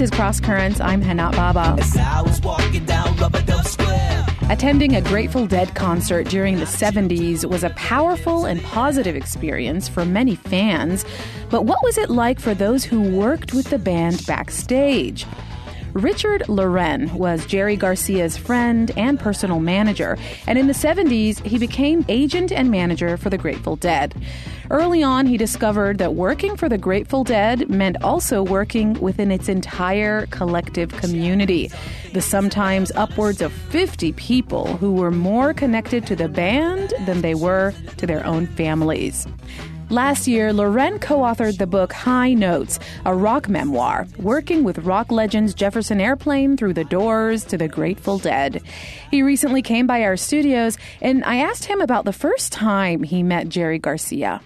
is Cross Currents. I'm Hanat Baba. As I was walking down Rubber-Dub Square. Attending a Grateful Dead concert during the 70s was a powerful and positive experience for many fans. But what was it like for those who worked with the band backstage? Richard Loren was Jerry Garcia's friend and personal manager, and in the 70s, he became agent and manager for the Grateful Dead. Early on, he discovered that working for the Grateful Dead meant also working within its entire collective community. The sometimes upwards of 50 people who were more connected to the band than they were to their own families. Last year, Loren co-authored the book High Notes, a rock memoir, working with rock legends Jefferson Airplane through the Doors to the Grateful Dead. He recently came by our studios, and I asked him about the first time he met Jerry Garcia.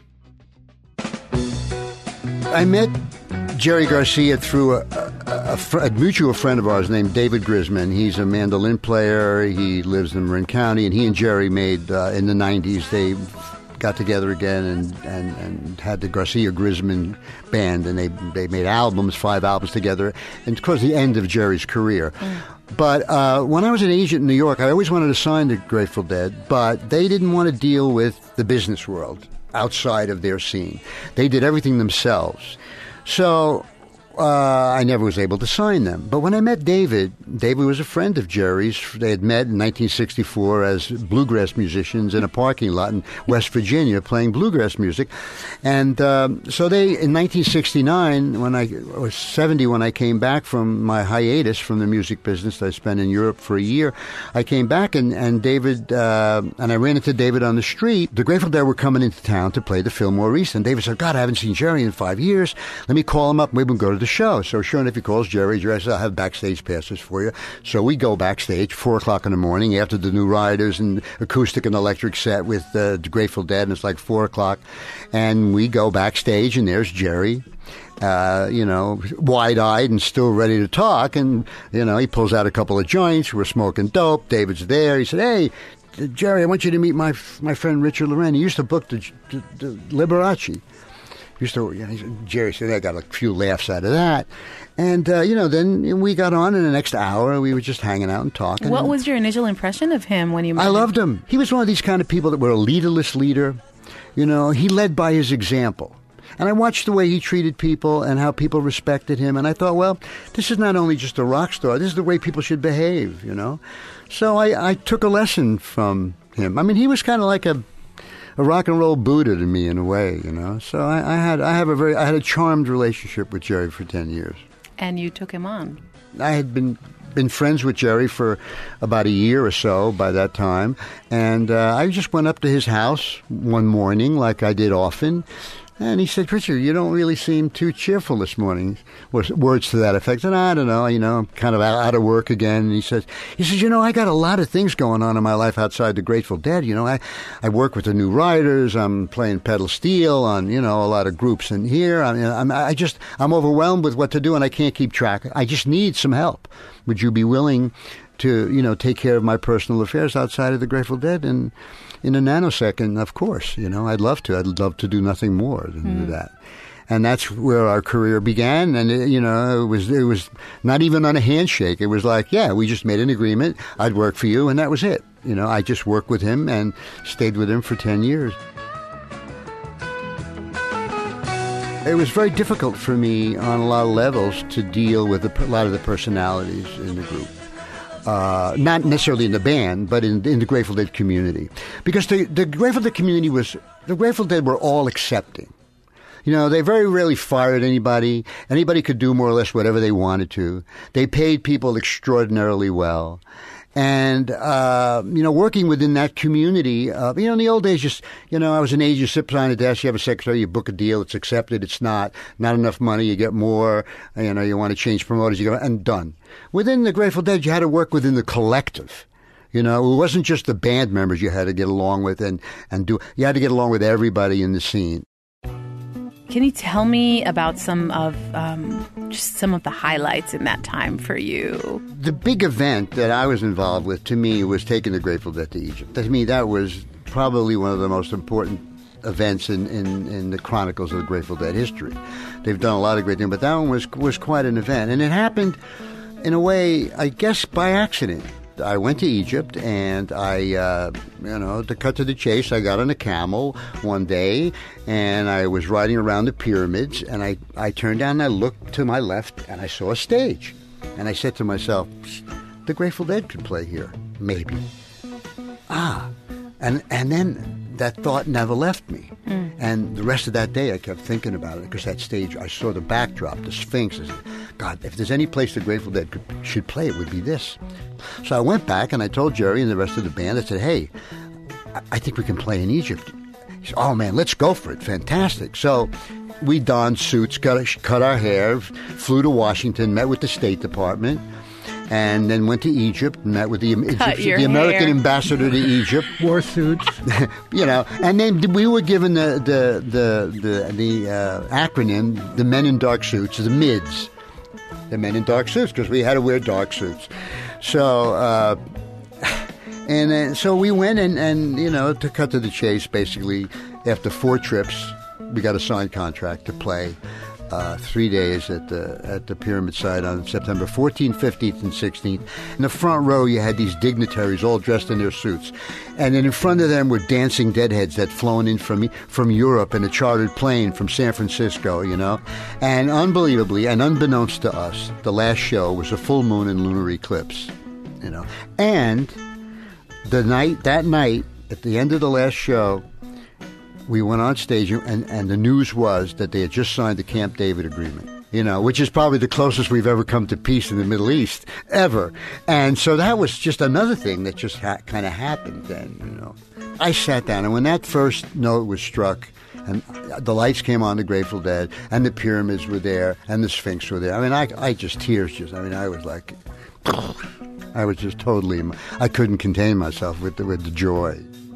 I met Jerry Garcia through a mutual friend of ours named David Grisman. He's a mandolin player. He lives in Marin County, and he and Jerry made, in the 90s, they got together again and had the Garcia Grisman band, and they made albums, 5 albums together, and towards the end of Jerry's career. But when I was an agent in New York, I always wanted to sign the Grateful Dead, but they didn't want to deal with the business world outside of their scene. They did everything themselves. So I never was able to sign them. But when I met David was a friend of Jerry's. They had met in 1964 as bluegrass musicians in a parking lot in West Virginia playing bluegrass music. And so they, in 1969, when I was 70, when I came back from my hiatus from the music business that I spent in Europe for a year, I came back and David, and I ran into David on the street. The Grateful Dead were coming into town to play the Fillmore East. And David said, God, I haven't seen Jerry in 5 years. Let me call him up. Maybe we'll go to the show. So sure enough, he calls Jerry. Jerry says, I'll have backstage passes for you. So we go backstage, 4 o'clock in the morning, after the New Riders and acoustic and electric set with the Grateful Dead, and it's like 4 o'clock. And we go backstage, and there's Jerry, wide-eyed and still ready to talk. And, he pulls out a couple of joints. We're smoking dope. David's there. He said, hey, Jerry, I want you to meet my friend Richard Loren. He used to book the Liberace. Jerry said, I got a few laughs out of that. And, then we got on in the next hour. We were just hanging out and talking. What was your initial impression of him when you met him? I loved him. He was one of these kind of people that were a leaderless leader. He led by his example. And I watched the way he treated people and how people respected him. And I thought, well, this is not only just a rock star. This is the way people should behave, So I took a lesson from him. I mean, he was kind of like a rock and roll Buddha to me in a way, So I had a charmed relationship with Jerry for 10 years. And you took him on. I had been friends with Jerry for about a year or so by that time, and I just went up to his house one morning, like I did often. And he said, Richard, you don't really seem too cheerful this morning. Words to that effect. And I don't know, I'm kind of out of work again. And he says, I got a lot of things going on in my life outside the Grateful Dead. I work with the New Riders. I'm playing pedal steel on, a lot of groups in here. I'm overwhelmed with what to do, and I can't keep track. I just need some help. Would you be willing to, take care of my personal affairs outside of the Grateful Dead? And in a nanosecond, of course, I'd love to. I'd love to do nothing more than do that. And that's where our career began. And, it was not even on a handshake. It was like, yeah, we just made an agreement. I'd work for you, and that was it. I just worked with him and stayed with him for 10 years. It was very difficult for me on a lot of levels to deal with a lot of the personalities in the group. Not necessarily in the band, but in the Grateful Dead community. Because the Grateful Dead community the Grateful Dead were all accepting. They very rarely fired anybody. Anybody could do more or less whatever they wanted to. They paid people extraordinarily well. And, working within that community, in the old days, I was an agent, you sit behind a desk, you have a secretary, you book a deal, it's accepted, it's not enough money, you get more, you want to change promoters, you go, and done. Within the Grateful Dead, you had to work within the collective. It wasn't just the band members you had to get along with you had to get along with everybody in the scene. Can you tell me about some of the highlights in that time for you? The big event that I was involved with, to me, was taking the Grateful Dead to Egypt. To me, that was probably one of the most important events in the chronicles of the Grateful Dead history. They've done a lot of great things, but that one was quite an event. And it happened, in a way, I guess, by accident. I went to Egypt, and to cut to the chase, I got on a camel one day, and I was riding around the pyramids, and I turned down and I looked to my left, and I saw a stage. And I said to myself, the Grateful Dead could play here, maybe. And then that thought never left me. And the rest of that day, I kept thinking about it, because that stage, I saw the backdrop, the Sphinx. I said, God, if there's any place the Grateful Dead should play, it would be this. So I went back and I told Jerry and the rest of the band, I said, hey, I think we can play in Egypt. He said, oh, man, let's go for it. Fantastic. So we donned suits, cut our hair, flew to Washington, met with the State Department, and then went to Egypt and met with the American ambassador to Egypt. Wore suits. And then we were given the acronym, the Men in Dark Suits, the MIDS. The Men in Dark Suits, because we had to wear dark suits. So, so we went and to cut to the chase, basically, after 4 trips, we got a signed contract to play 3 days at the pyramid site on September 14th, 15th, and 16th. In the front row, you had these dignitaries all dressed in their suits. And then in front of them were dancing deadheads that flown in from Europe in a chartered plane from San Francisco, And unbelievably, and unbeknownst to us, the last show was a full moon and lunar eclipse, And that night, at the end of the last show, we went on stage, and the news was that they had just signed the Camp David agreement, which is probably the closest we've ever come to peace in the Middle East, ever. And so that was just another thing that just kind of happened then, I sat down, and when that first note was struck, and the lights came on the Grateful Dead, and the pyramids were there, and the Sphinx were there, I mean, I was like, I was just totally, I couldn't contain myself with the joy.